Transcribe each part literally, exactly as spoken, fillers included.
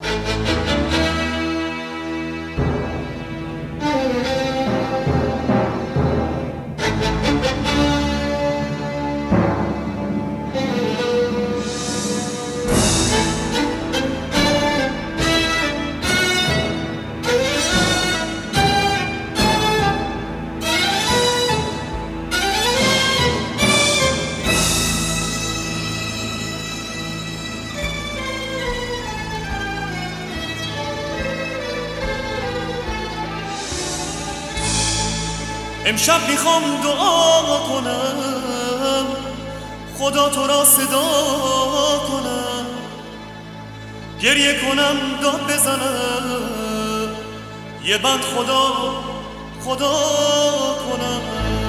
امشب میخوام دعا کنم، خدا تو را صدا کنم، گریه کنم، داد بزنم، یه بند خدا خدا کنم.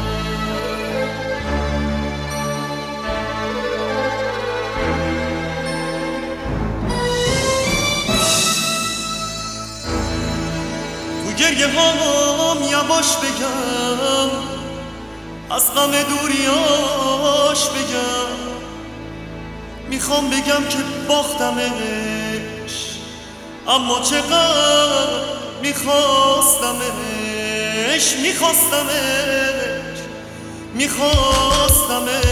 تو گریه هام یواش بگم، از غم دوریاش بگم، میخوام بگم که باختمش، اما چقدر میخواستمش، میخواستمش، میخواستمش.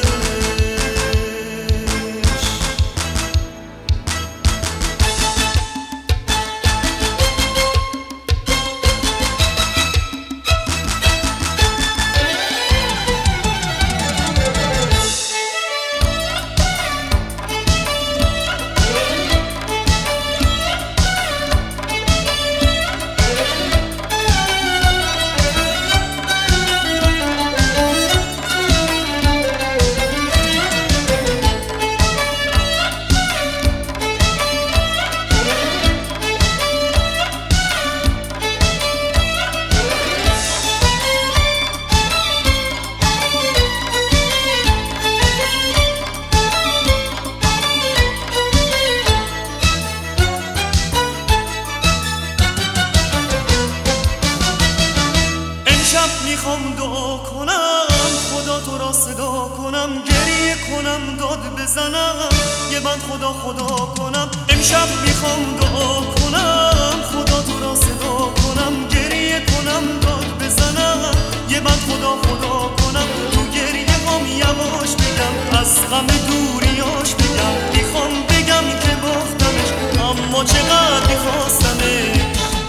میخوام دعا کنم، خدا تو را صدا کنم، گریه کنم، داد بزنم، یه بند خدا خدا کنم. امشب میخوام دعا کنم، خدا تو را صدا کنم، گریه کنم، داد بزنم، یه بند خدا خدا کنم. تو گریه هم یواش بگم، از غم دوریاش بگم، میخوام بگم که باختمش، اما چقدر میخواستمش.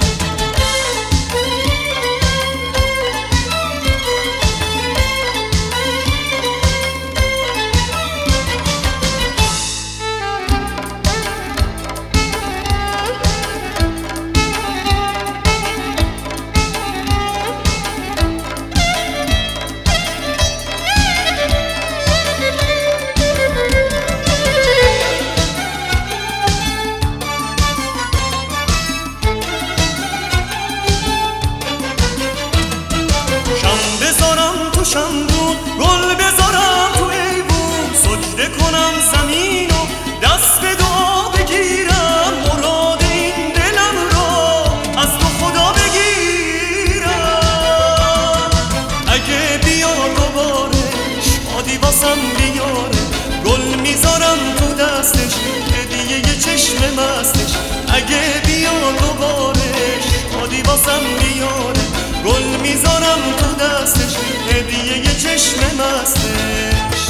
شمدون گل بذارم تو ایوون، سجده کنم زمین و دست به دعا بگیرم، مراد این دلم را از تو خدا بگیرم. اگه بیا دوباره شادی واسم بیاره، گل میذارم تو دستش، هدیه یه چشم مستش. اگه بیا دوباره شادی واسم بیاره، گل میذارم تو دستش، هدیه یه چشم مستش.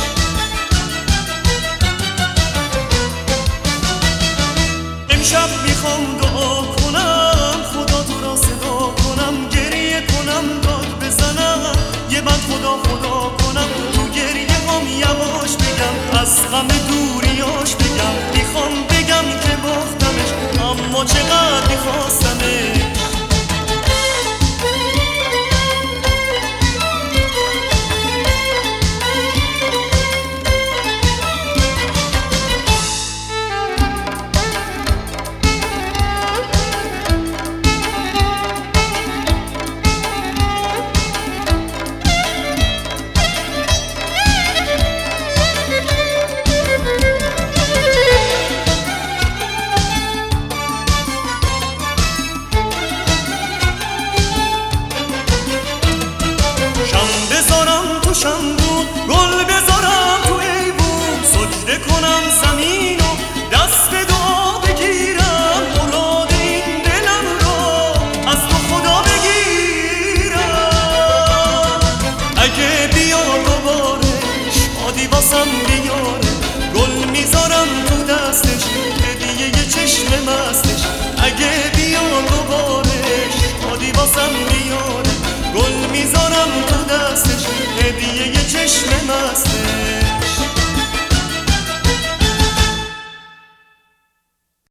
امشب میخوام دعا کنم، خدا تو را صدا کنم، گریه کنم، داد بزنم، یه بند خدا خدا کنم. تو گریه هم یواش بگم، از غم دوریاش بگم، میخوام بگم که باختمش، اما چقدر میخواستمش. شمدون گل بذارم تو ایوون، سجده کنم زمین و دست به دعا بگیرم، چشم مسته